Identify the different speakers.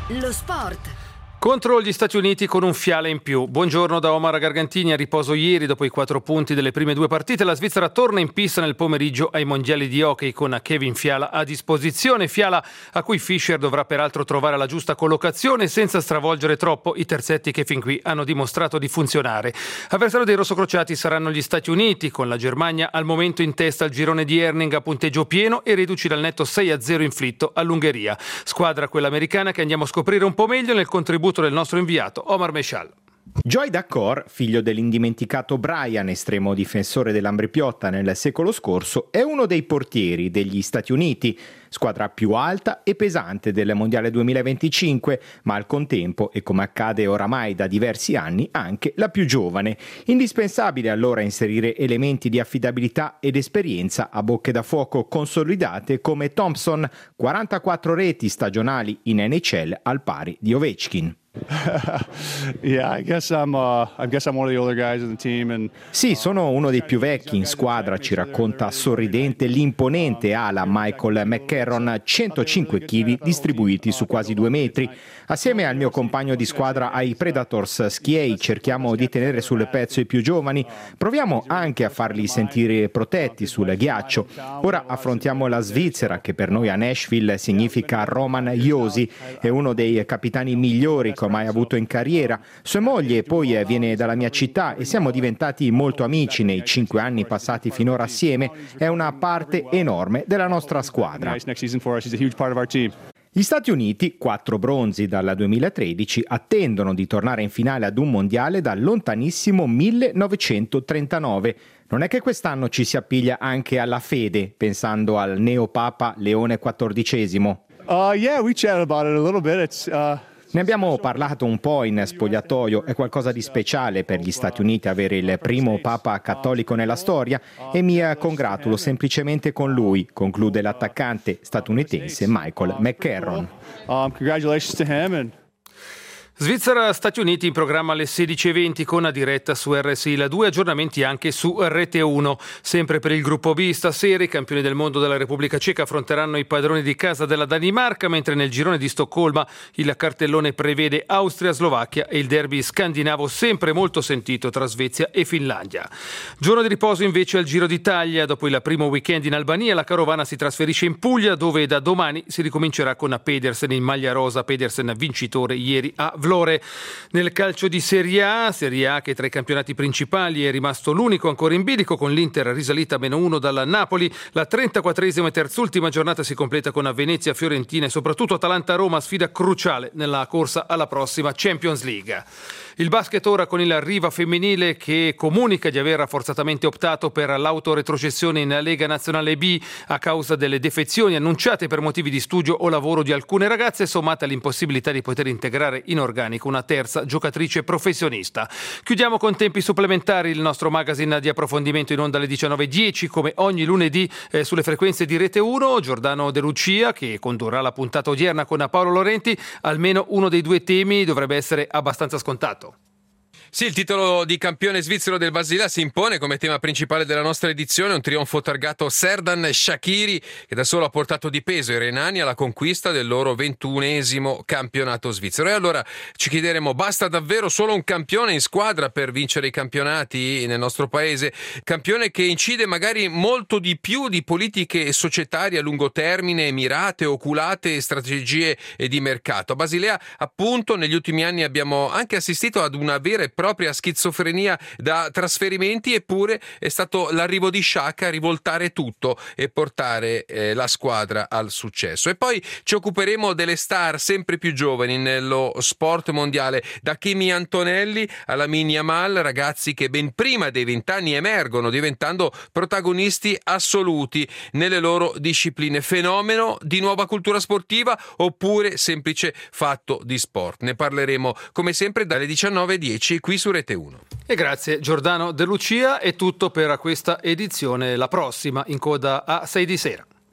Speaker 1: Lo sport.
Speaker 2: Contro gli Stati Uniti con un fiale in più. Buongiorno da Omar Gargantini. A riposo ieri dopo i 4 punti delle prime 2 partite, la Svizzera torna in pista nel pomeriggio ai mondiali di hockey con Kevin Fiala a disposizione. Fiala a cui Fischer dovrà peraltro trovare la giusta collocazione senza stravolgere troppo i terzetti che fin qui hanno dimostrato di funzionare. Avversario dei rossocrociati saranno gli Stati Uniti, con la Germania al momento in testa al girone di Herning a punteggio pieno e reduci dal netto 6-0 inflitto all'Ungheria. Squadra quella americana che andiamo a scoprire un po' meglio nel contributo del nostro inviato Omar Meshal.
Speaker 3: Joy Daccord, figlio dell'indimenticato Brian, estremo difensore dell'Ambrepiotta nel secolo scorso, è uno dei portieri degli Stati Uniti, squadra più alta e pesante del Mondiale 2025, ma al contempo, e come accade oramai da diversi anni, anche la più giovane. Indispensabile allora inserire elementi di affidabilità ed esperienza a bocche da fuoco consolidate come Thompson, 44 reti stagionali in NHL al pari di Ovechkin. Sì, sono uno dei più vecchi in squadra, ci racconta sorridente l'imponente ala Michael McCarron, 105 kg distribuiti su quasi 2 metri. Assieme al mio compagno di squadra ai Predators Schiei cerchiamo di tenere sul pezzo i più giovani, proviamo anche a farli sentire protetti sul ghiaccio. Ora affrontiamo la Svizzera, che per noi a Nashville significa Roman Josi, è uno dei capitani migliori che ho mai avuto in carriera. Sua moglie poi viene dalla mia città e siamo diventati molto amici nei 5 anni passati finora assieme. È una parte enorme della nostra squadra. Gli Stati Uniti, 4 bronzi dal 2013, attendono di tornare in finale ad un mondiale dal lontanissimo 1939. Non è che quest'anno ci si appiglia anche alla fede, pensando al neopapa Leone XIV? Ne abbiamo parlato un po' in spogliatoio, è qualcosa di speciale per gli Stati Uniti avere il primo papa cattolico nella storia e mi congratulo semplicemente con lui, conclude l'attaccante statunitense Michael McCarron.
Speaker 4: Congratulations to him.
Speaker 2: Svizzera-Stati Uniti in programma alle 16:20 con a diretta su RSI La 2, aggiornamenti anche su Rete 1. Sempre per il gruppo B stasera i campioni del mondo della Repubblica Ceca affronteranno i padroni di casa della Danimarca, mentre nel girone di Stoccolma il cartellone prevede Austria-Slovacchia e il derby scandinavo sempre molto sentito tra Svezia e Finlandia. Giorno di riposo invece al Giro d'Italia. Dopo il primo weekend in Albania la carovana si trasferisce in Puglia, dove da domani si ricomincerà con Pedersen in maglia rosa. Pedersen vincitore ieri a Vlore. Nel calcio di Serie A che tra i campionati principali è rimasto l'unico ancora in bilico, con l'Inter risalita a -1 dal Napoli. La 34esima e terzultima giornata si completa con Venezia, Fiorentina e soprattutto Atalanta-Roma, sfida cruciale nella corsa alla prossima Champions League. Il basket ora con il Riva femminile che comunica di aver forzatamente optato per l'autoretrocessione in Lega Nazionale B a causa delle defezioni annunciate per motivi di studio o lavoro di alcune ragazze, sommate all'impossibilità di poter integrare in organico una terza giocatrice professionista. Chiudiamo con tempi supplementari il nostro magazine di approfondimento in onda alle 19:10 come ogni lunedì sulle frequenze di Rete 1. Giordano De Lucia, che condurrà la puntata odierna con Paolo Laurenti. Almeno uno dei 2 temi dovrebbe essere abbastanza scontato.
Speaker 5: Sì, il titolo di campione svizzero del Basilea si impone come tema principale della nostra edizione, un trionfo targato Serdan Shaqiri che da solo ha portato di peso i renani alla conquista del loro 21esimo campionato svizzero. E allora ci chiederemo, basta davvero solo un campione in squadra per vincere i campionati nel nostro paese? Campione che incide magari molto di più di politiche societarie a lungo termine, mirate, oculate, strategie di mercato. A Basilea, appunto, negli ultimi anni abbiamo anche assistito ad una vera e propria schizofrenia da trasferimenti, eppure è stato l'arrivo di Sciacca a rivoltare tutto e portare la squadra al successo. E poi ci occuperemo delle star sempre più giovani nello sport mondiale, da Kimi Antonelli alla Lamine Yamal, ragazzi che ben prima dei 20 anni emergono diventando protagonisti assoluti nelle loro discipline. Fenomeno di nuova cultura sportiva oppure semplice fatto di sport? Ne parleremo come sempre dalle 19:10 qui su Rete 1.
Speaker 2: E grazie Giordano De Lucia, è tutto per questa edizione, la prossima in coda a 6 di sera.